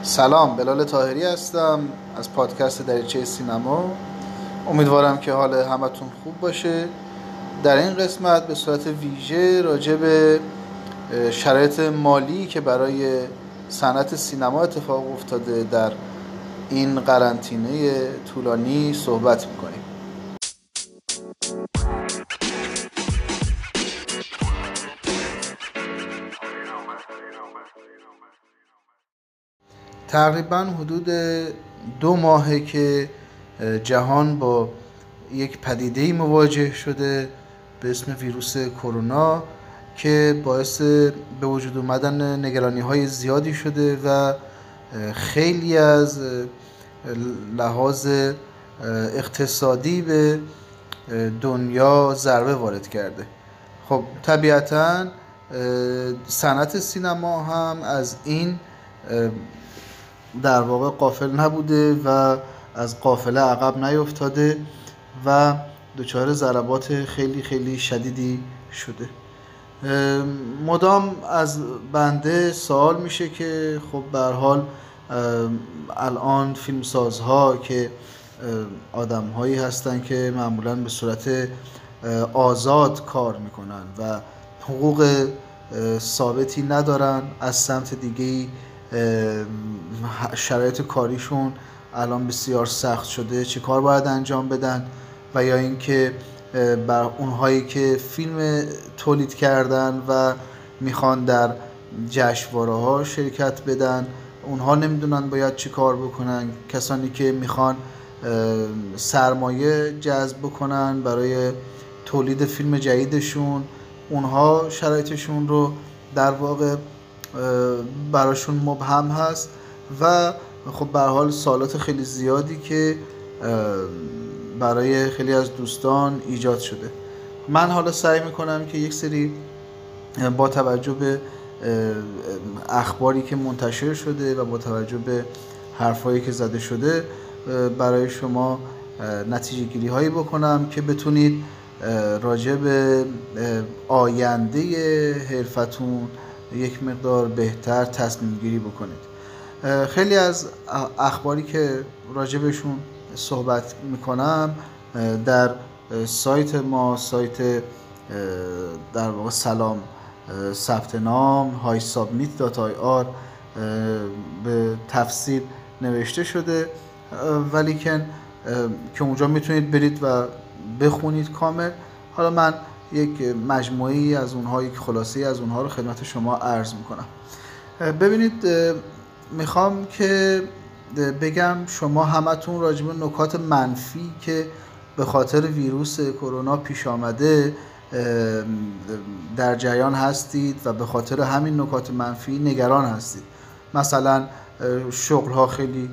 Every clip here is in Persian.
سلام، بلال طاهری هستم از پادکست دریچه سینما. امیدوارم که حال همتون خوب باشه. در این قسمت به صورت ویژه راجع به شرایط مالی که برای صنعت سینما اتفاق افتاده در این قرنطینه طولانی صحبت میکنیم. تقریبا حدود 2 ماهه که جهان با یک پدیده‌ای مواجه شده به اسم ویروس کرونا که باعث به وجود اومدن نگرانی‌های زیادی شده و خیلی از لحاظ اقتصادی به دنیا ضربه وارد کرده. خب طبیعتاً صنعت سینما هم از این در واقع غافل نبوده و از قافله عقب نیفتاده و دچار ضربات خیلی خیلی شدیدی شده. مدام از بنده سوال میشه که خب به هر حال الان فیلمسازها که آدم‌هایی هستن که معمولاً به صورت آزاد کار میکنن و حقوق ثابتی ندارن، از سمت دیگه‌ای شرایط کاریشون الان بسیار سخت شده، چه کار باید انجام بدن و یا اینکه بر اونهایی که فیلم تولید کردن و میخوان در جشنواره‌ها شرکت بدن اونها نمیدونن باید چی کار بکنن. کسانی که میخوان سرمایه جذب بکنن برای تولید فیلم جدیدشون اونها شرایطشون رو در واقع براشون مبهم هست و خب به هر حال سوالات خیلی زیادی که برای خیلی از دوستان ایجاد شده. من حالا سعی میکنم که یک سری با توجه به اخباری که منتشر شده و با توجه به حرفایی که زده شده برای شما نتیجه گیری هایی بکنم که بتونید راجع به آینده حرفتون یک مقدار بهتر تصمیم گیری بکنید. خیلی از اخباری که راجع بهشون صحبت میکنم در سایت ما، سایت در واقع سلام ثبت نام highsubmit.ir به تفصیل نوشته شده، ولیکن که اونجا میتونید برید و بخونید کامل. حالا من یک مجموعی از اونها، یک خلاصه‌ای از اونها رو خدمت شما عرض میکنم. ببینید، میخوام که بگم شما همتون راجع به نکات منفی که به خاطر ویروس کرونا پیش آمده در جریان هستید و به خاطر همین نکات منفی نگران هستید. مثلا شغل‌ها خیلی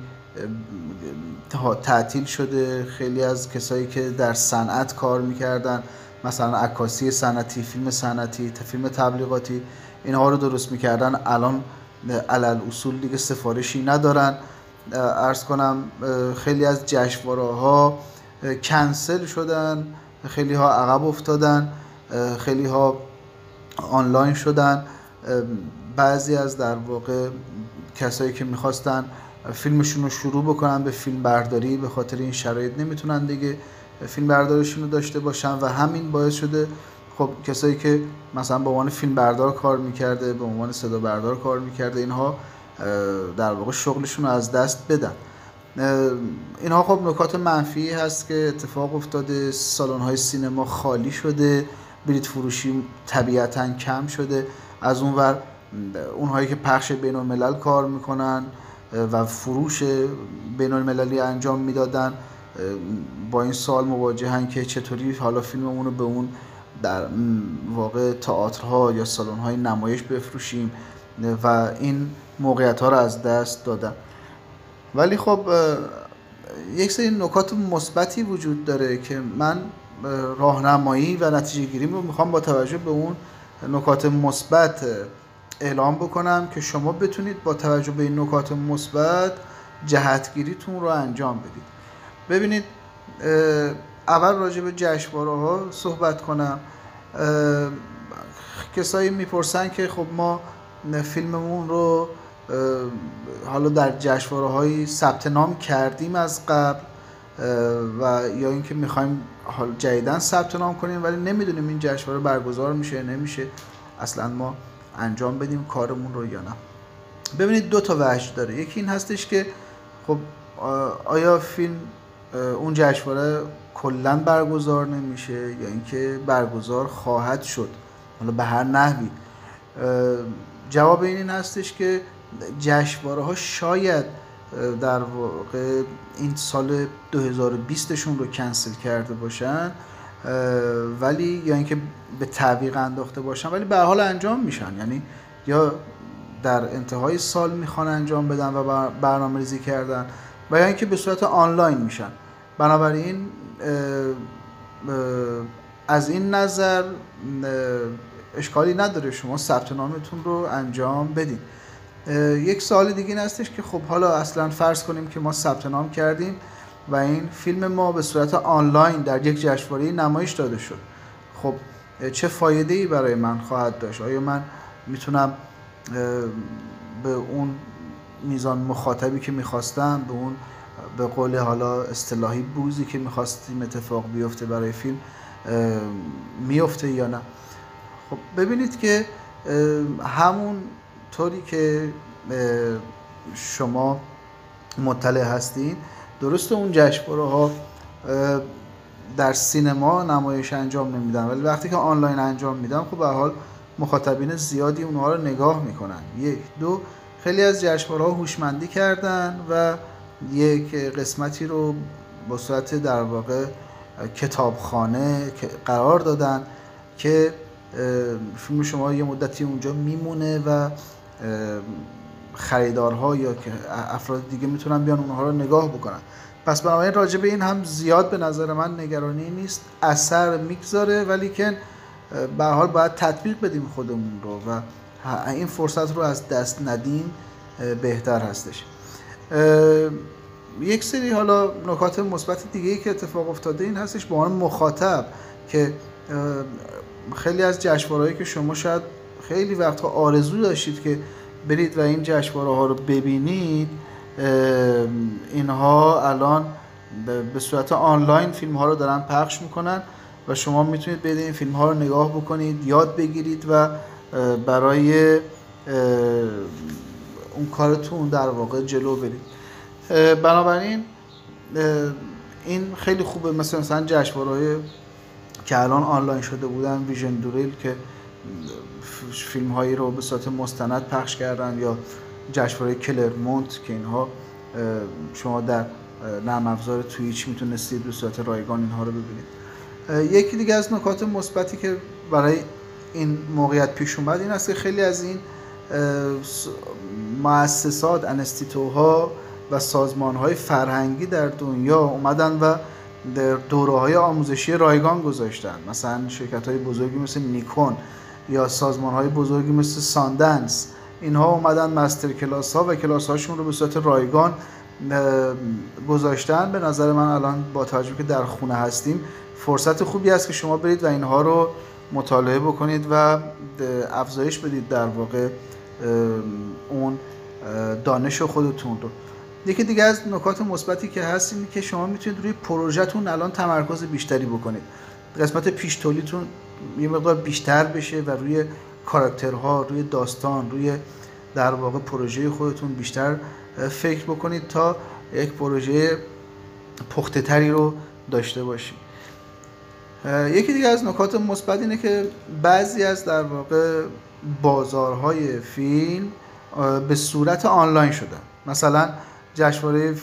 تعطیل شده، خیلی از کسایی که در صنعت کار میکردن، مثلا عکاسی صنعتی، فیلم صنعتی، فیلم تبلیغاتی، اینها رو درست میکردن، الان علل اصول دیگه سفارشی ندارن. عرض کنم خیلی از جشنواره‌ها کنسل شدن، خیلی ها عقب افتادن، خیلی ها آنلاین شدن. بعضی از در واقع کسایی که میخواستن فیلمشون رو شروع بکنن به فیلم برداری به خاطر این شرایط نمیتونن دیگه فیلم برداریشون رو داشته باشن و همین باعث شده خب کسایی که مثلا به عنوان فیلم بردار کار میکرده، به عنوان صدا بردار کار میکرده، اینها در واقع شغلشون رو از دست بدن. اینها خب نکات منفی هست که اتفاق افتاده. سالن‌های سینما خالی شده، بلیط فروشی طبیعتاً کم شده. از اونور اونهایی که پخش بین الملل کار میکنن و فروش بین المللی انجام میدادن با این سوال مواجهن که چطوری حالا فیلممون رو به اون در واقع تئاترها یا سالن‌های نمایش بفروشیم و این موقعیت‌ها رو از دست دادن. ولی خب یک سری نکات مثبتی وجود داره که من راهنمایی و نتیجه گیری رو میخوام با توجه به اون نکات مثبت اعلام بکنم که شما بتونید با توجه به این نکات مثبت جهتگیریتون رو انجام بدید. ببینید، اول راجع به جشنواره‌ها صحبت کنم. کسایی میپرسن که خب ما فیلممون رو حالا در جشنواره‌های ثبت نام کردیم از قبل و یا اینکه میخوایم حال جدیداً ثبت نام کنیم ولی نمیدونیم این جشنواره برگزار میشه نمیشه، اصلا ما انجام بدیم کارمون رو یا نه. ببینید دو تا وجه داره. یکی این هستش که خب آیا فیلم اون جشنواره کلا برگزار نمیشه یا اینکه برگزار خواهد شد، حالا به هر نحوی. جواب این هستش که جشنواره ها شاید در واقع این سال 2020 شون رو کنسل کرده باشن ولی یا اینکه به تعویق انداخته باشن ولی به هر حال انجام میشن، یعنی یا در انتهای سال میخوان انجام بدن و برنامه ریزی کردن و یا اینکه به صورت آنلاین میشن. بنابراین از این نظر اشکالی نداره شما ثبت نامتون رو انجام بدین. یک سوال دیگه این هستش که خب حالا اصلا فرض کنیم که ما ثبت نام کردیم و این فیلم ما به صورت آنلاین در یک جشنواره نمایش داده شد، خب چه فایده‌ای برای من خواهد داشت؟ آیا من میتونم به اون میزان مخاطبی که میخواستم، به اون به قول حالا اصطلاحی بوزی که میخواستیم اتفاق بیفته برای فیلم میفته یا نه؟ خب ببینید که همون طوری که شما مطلع هستین، درسته اون جشنواره ها در سینما نمایش انجام نمیدن ولی وقتی که آنلاین انجام میدن خب به هر حال مخاطبین زیادی اونها رو نگاه میکنن. یک دو، خیلی از جشنواره ها هوشمندی کردن و یک قسمتی رو با صورت در واقع کتابخانه قرار دادن که فیلم شما یه مدتی اونجا میمونه و خریدارها یا که افراد دیگه میتونن بیان اونها رو نگاه بکنن. پس بنابراین راجع به این هم زیاد به نظر من نگرانی نیست، اثر میگذاره ولی که به هر حال باید تطبیق بدیم خودمون رو و این فرصت رو از دست ندیم بهتر هستش. یک سری حالا نکات مثبت دیگه‌ای که اتفاق افتاده این هستش به عنوان مخاطب که خیلی از جشنواره‌هایی که شما شاید خیلی وقتها آرزو داشتید که برید و این جشنواره‌ها رو ببینید، اینها الان به صورت آنلاین فیلم ها رو دارن پخش میکنن و شما میتونید برید این فیلم ها رو نگاه بکنید، یاد بگیرید و برای اون کارتون در واقع جلو برید. بنابراین این خیلی خوبه. مثلا جشنواره‌های که الان آنلاین شده بودن، ویژن دوریل که فیلم هایی رو به صورت مستند پخش کردن، یا جشنواره کلرمونت که اینها شما در نرم افزار توییچ میتونستید به صورت رایگان اینها رو ببینید. یکی دیگه از نکات مثبتی که برای این موقعیت پیش اومد این است که خیلی از این مؤسسات، انستیتوها و سازمان‌های فرهنگی در دنیا اومدن و در دوره‌های آموزشی رایگان گذاشتن. مثلا شرکت‌های بزرگی مثل نیکون یا سازمان‌های بزرگی مثل ساندنس، اینها اومدن مستر کلاس‌ها و کلاس‌هاشون رو به صورت رایگان گذاشتن. به نظر من الان با توجه که در خونه هستیم فرصت خوبی است که شما برید و اینها رو مطالعه بکنید و افزایش بدید در واقع اون دانش خودتون رو. یکی دیگه از نکات مثبتی که هست اینه که شما میتونید روی پروژه‌تون الان تمرکز بیشتری بکنید، قسمت پیش تولیدتون یه مقدار بیشتر بشه و روی کاراکترها، روی داستان، روی در واقع پروژه خودتون بیشتر فکر بکنید تا یک پروژه پخته تری رو داشته باشید. یکی دیگه از نکات مثبت اینه که بعضی از در واقع بازارهای فیلم به صورت آنلاین شدن. مثلا جشنواره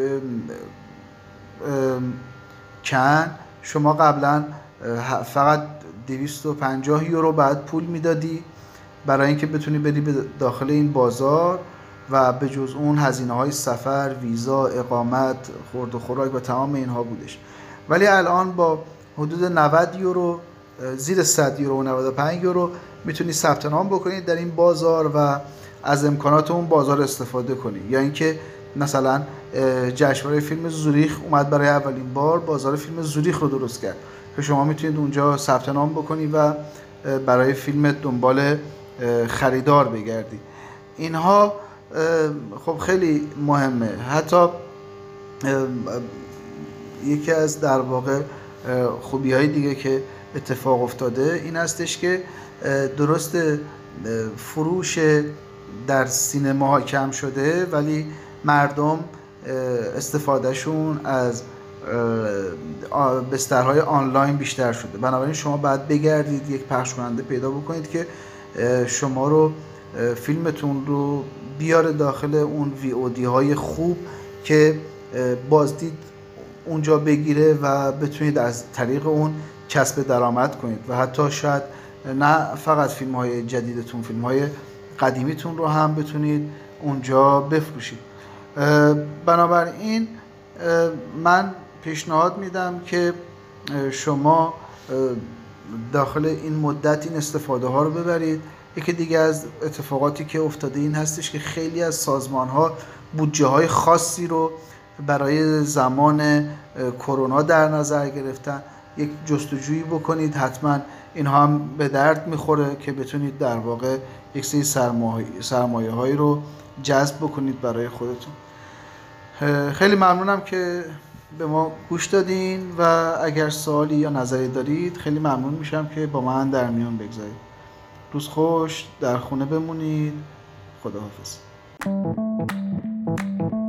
کن شما قبلا فقط 250 یورو بعد پول میدادی برای اینکه بتونی بری به داخل این بازار و به جز اون هزینه‌های سفر، ویزا، اقامت، خورد و خوراک و تمام اینها بودش. ولی الان با حدود 90 یورو، زیر 100 یورو و 95 یورو میتونی ثبت نام بکنید در این بازار و از امکانات اون بازار استفاده کنی. یا اینکه مثلا جشنواره فیلم زوریخ اومد برای اولین بار بازار فیلم زوریخ رو درست کرد که شما میتونید اونجا ثبت نام بکنی و برای فیلم دنبال خریدار بگردی. اینها خب خیلی مهمه. حتی یکی از در واقع خوبی‌های دیگه که اتفاق افتاده این هستش که درست فروش در سینماها کم شده ولی مردم استفادهشون از بسترهای آنلاین بیشتر شده. بنابراین شما باید بگردید یک پخش کننده پیدا بکنید که شما رو فیلمتون رو بیاره داخل اون VOD های خوب که بازدید اونجا بگیره و بتونید از طریق اون کسب درآمد کنید و حتی شاید نه فقط فیلم های جدیدتون، فیلم های قدیمیتون رو هم بتونید اونجا بفروشید. بنابراین من پیشنهاد میدم که شما داخل این مدت این استفاده ها رو ببرید. یکی دیگه از اتفاقاتی که افتاده این هستش که خیلی از سازمان ها بودجه های خاصی رو برای زمان کرونا در نظر گرفتن. یک جستجویی بکنید، حتما اینها هم به درد میخوره که بتونید در واقع یک سری سرمایه هایی رو جذب بکنید برای خودتون. خیلی ممنونم که به ما گوش دادین و اگر سوالی یا نظری دارید خیلی ممنون میشم که با من در میون بگذارید. روز خوش، در خونه بمونید. خداحافظ.